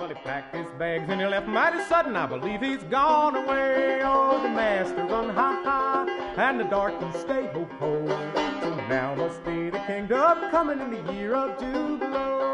Well, he packed his bags and he left mighty sudden. I believe he's gone away. Oh, the master run ha-ha, and the darkies stay ho-ho. So now must be the kingdom coming in the year of Jubilee.